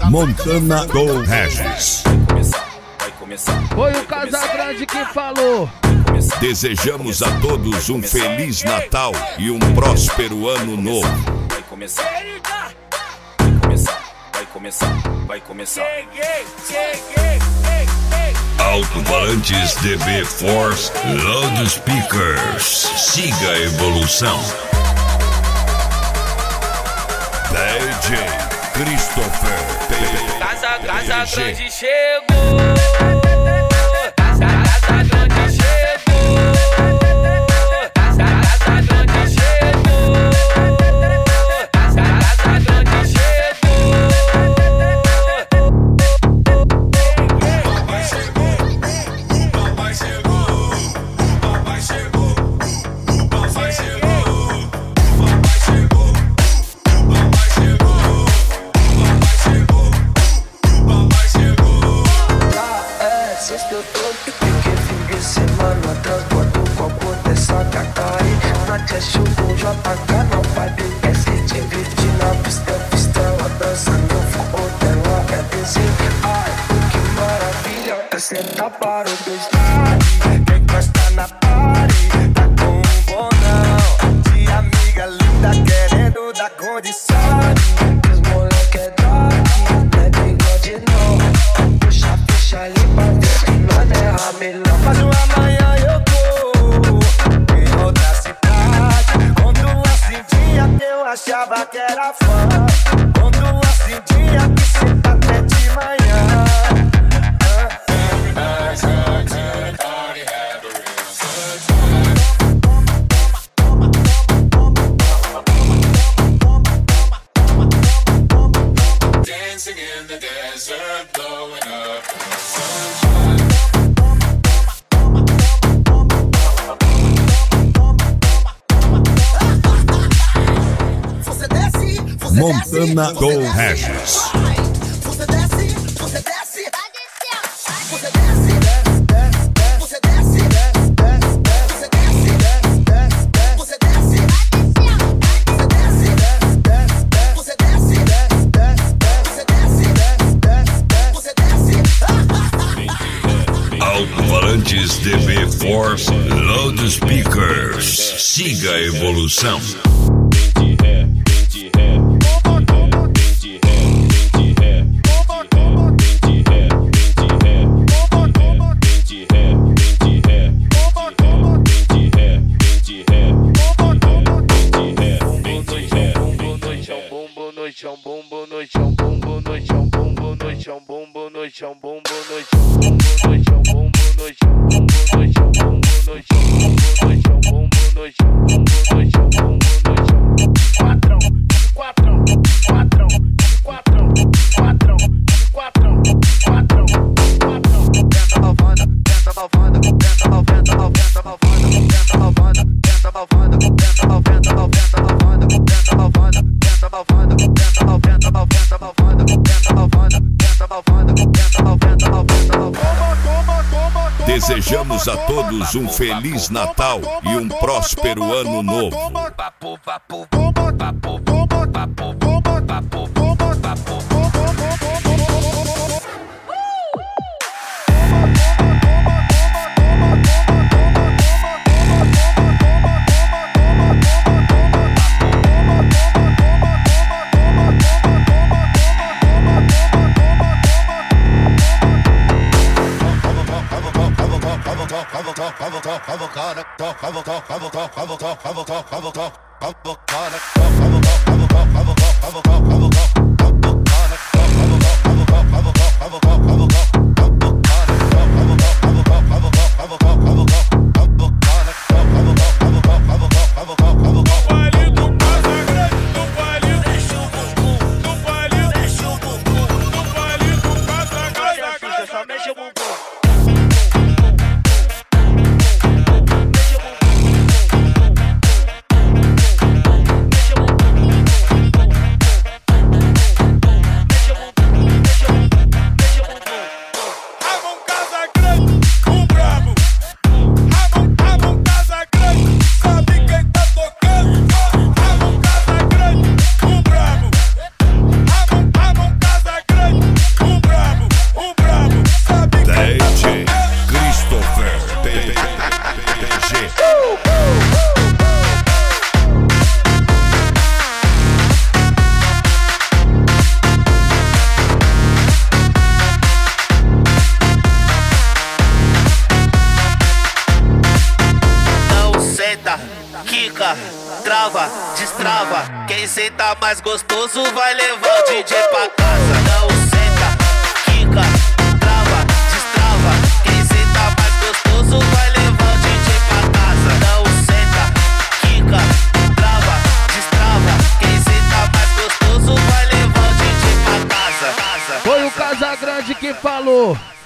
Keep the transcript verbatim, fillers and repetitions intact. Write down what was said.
Montana com Regis. Foi o Casagrande que falou. Desejamos a todos um Feliz Natal e um próspero Ano Novo. Vai começar, vai começar, vai começar, vai começar. Alto-falantes D B Force Loudspeakers. Siga a evolução. D J Christopher. Casa, casa grande chegou. Casa, casa grande chegou. Casa, casa grande chegou. Casa, casa grande chegou. Papai chegou, papai chegou, papai chegou, papai chegou, papai chegou, papai chegou, papai chegou, papai chegou. Já é sexta-feira, porque fim de semana transporto o copo dessa cacai. Na tia chuva, J K não pode esquecer de divertir na pista, pista, ela dançando forró dela é dizer, ai, que maravilha, é sentar para os dois lados, quem gosta na party, tá com um bonão, de amiga linda querendo dar condição, os moleque é daqui, não é bigode não, puxa a ficha ali pra ver que nós é ramelão, mas o amanhã eu tô em outra cidade, conto uma cintinha que eu achava que era fã, conto uma cintinha que cê tá até de manhã. Dancing in the desert, blowing up. Você desce, você Montana desce, com você desce. Regis. Você desce, você desce. Você desce, você desce, você desce. Você desce, você desce. Você desce, você desce. Você desce. Alto-falantes D B Force Loudspeakers. Siga a evolução. Bombo no chão, bombo no chão, bombo no chão, bombo no chão, bombo no chão, bombo no chão, bombo no chão, bombo no chão, bombo no chão, bombo no chão, bombo no chão, bombo no chão, bombo no chão. Quatrão, quatrão, quatrão, quatrão, quatrão, quatrão, quatrão, quatrão. Tenta malvada, tenta malvada, tenta malvada, malvada, malvada, tenta malvada, tenta malvada, tenta malvada, malvada, malvada, tenta malvada, tenta malvada, tenta malvada, malvada, malvada, tenta malvada, tenta malvada, tenta malvada, malvada, malvada. Desejamos a todos um Feliz Natal e um próspero Ano Novo. Papo, papo, papo, papo, papo, papo, papo. Mexe o bumbum. destrava. Quem senta mais gostoso vai levar o D J pra casa. Não senta, quica, trava, destrava. Quem senta mais gostoso vai levar o D J pra casa. Não senta, quica, trava, destrava. Quem senta mais gostoso vai levar o D J pra casa. Foi o Casagrande que falou.